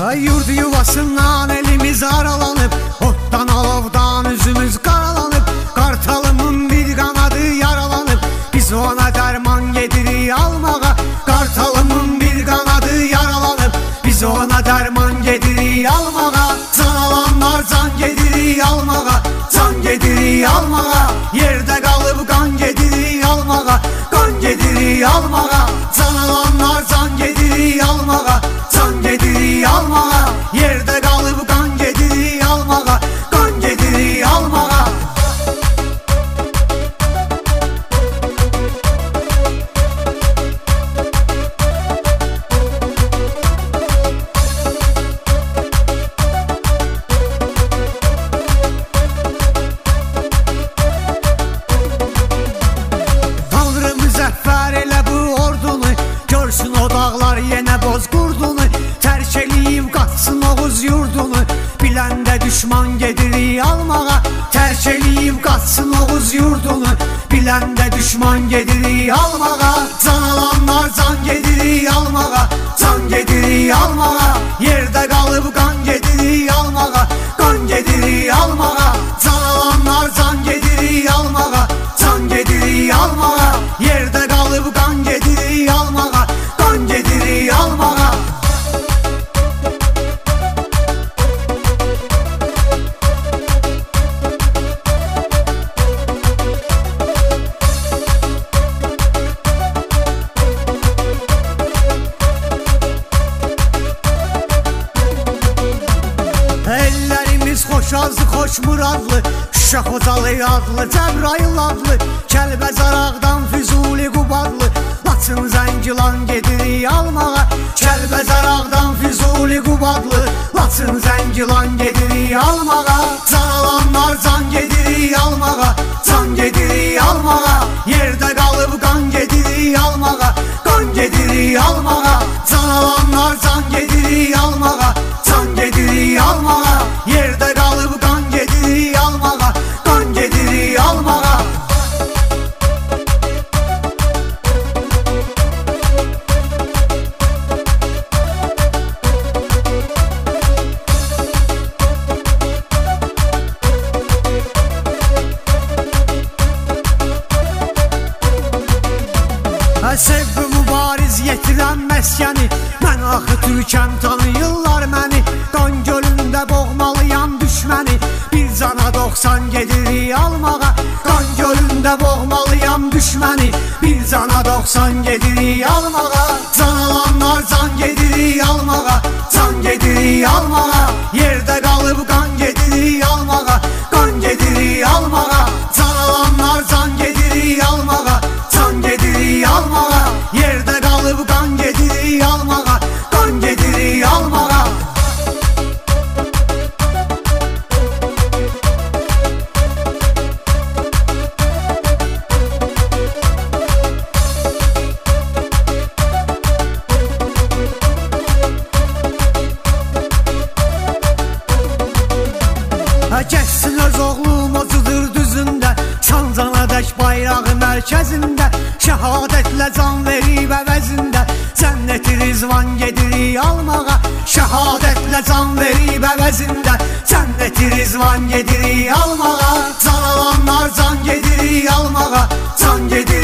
Yurdu yuvasından elimiz aralanıp, ottan alovdan üzümüz karalanıp, kartalımın bir kanadı yaralanıp, biz ona derman gedirik almağa. Kartalımın bir kanadı yaralanıp, biz ona derman gedirik almağa. Can alanlar can gedirik almağa, can gedirik almağa. Yerde kalıp kan gedirik almağa, kan gedirik almağa. Can alanlar can gedirik almağa, can gedirik almağa. Yerde kalıp kan gedirik almağa, kan gedirik almağa. Tanrı müzəffər elə bu ordunu, görsün o dağlar yenə boz qurdunu. Tərk eləyib qaçsın Oğuz yurdunu, biləndə düşman gedirik almağa. Tərk eləyib qaçsın Oğuz yurdunu, biləndə düşman gedirik almağa. Can alanlar can gedirik almağa, can gedirik almağa. Yerdə qalıb qan gedirik almağa, qan gedirik almağa. Can alanlar can gedirik almağa, can gedirik almağa. Yerdə qalıb qan gedirik almağa, qan gedirik almağa. Ellərimiz xoş azlı, xoş muradlı, Şuşa Xocalı adlı, Cəbrayıl adlı, Kəlbəzar Ağdam, Füzuli Qubadlı, Laçın Zəngilan gedirik almağa. Kəlbəzar Ağdam, Füzuli Qubadlı, Laçın Zəngilan gedirik almağa. Can alanlar can gedirik almağa, can gedirik almağa. Yerdə qalıb qan gedirik almağa, qan gedirik almağa. Can alanlar can gedirik almağa, can gedirik almağa. Yerdə qalıb qan gedirik almağa, qan gedirik almağa. Sevgi mübariz yetirən məskəni, mən axı türkəm tanıyırlar məni. Qan gölündə boğmalıyam düşməni, bir cana 90 gedirik almağa. Qan gölündə boğmalıyam düşməni, bir cana 90 gedirik almağa. Can alanlar can gedirik almağa, can gedirik almağa. Yerdə qalıb qan gedirik almağa, qan gedirik almağa. Can alanlar can gedirik almağa, can gedirik almağa. Yerdə qalıb qan gedirik almağa, qan gedirik almağa. Geçsin öz oğlum o cıdır düzündə, Sancanadək bayrağı mərkəzində, şəhadətlə can verib əvəzində, cənnəti rizvan gedirik almağa. Şəhadətlə can verib əvəzində, cənnəti rizvan gedirik almağa. Can alanlar can gedirik almağa, can gedirik